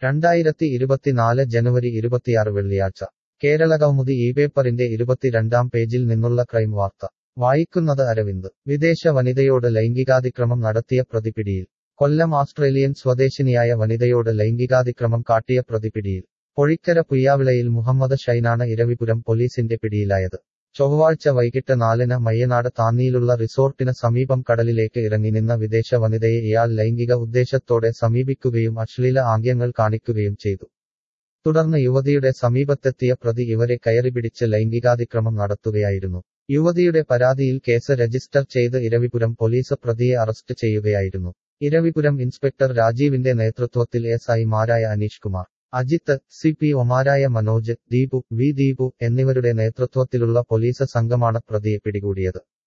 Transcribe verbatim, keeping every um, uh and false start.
രണ്ടായിരത്തി ഇരുപത്തിനാല് ജനുവരി ഇരുപത്തിയാറ് വെള്ളിയാഴ്ച കേരളകൗമുദി ഈ പേപ്പറിന്റെ ഇരുപത്തിരണ്ടാം പേജിൽ നിന്നുള്ള ക്രൈം വാർത്ത വായിക്കുന്നത് അരവിന്ദ് വിദേശ വനിതയോട് ലൈംഗികാതിക്രമം നടത്തിയ പ്രതി പിടിയിൽ കൊല്ലം ഓസ്ട്രേലിയൻ സ്വദേശിനിയായ വനിതയോട് ലൈംഗികാതിക്രമം കാട്ടിയ പ്രതി പിടിയിൽ പൊഴിക്കര പുയ്യാവിളയിൽ മുഹമ്മദ് ഷൈനാണ് ഇരവിപുരം പോലീസിന്റെ പിടിയിലായത് ചൊവ്വാഴ്ച വൈകിട്ട് നാലിന് മയ്യനാട് താന്നിയിലുള്ള റിസോർട്ടിന് സമീപം കടലിലേക്ക് ഇറങ്ങി നിന്ന വിദേശ വനിതയെ ഇയാൾ ലൈംഗിക ഉദ്ദേശത്തോടെ സമീപിക്കുകയും അശ്ലീല ആംഗ്യങ്ങൾ കാണിക്കുകയും ചെയ്തു തുടർന്ന് യുവതിയുടെ സമീപത്തെത്തിയ പ്രതി ഇവരെ കയറിപിടിച്ച് ലൈംഗികാതിക്രമം നടത്തുകയായിരുന്നു യുവതിയുടെ പരാതിയിൽ കേസ് രജിസ്റ്റർ ചെയ്ത് ഇരവിപുരം പോലീസ് പ്രതിയെ അറസ്റ്റ് ചെയ്യുകയായിരുന്നു ഇരവിപുരം ഇൻസ്പെക്ടർ രാജീവിന്റെ നേതൃത്വത്തിൽ എസ് ഐമാരായ അനീഷ് കുമാർ അജിത്ത് സി പി ഒമാരായ മനോജ് ദീപു വി ദീപു എന്നിവരുടെ നേതൃത്വത്തിലുള്ള പോലീസ് സംഘമാണ് പ്രതിയെ പിടികൂടിയത്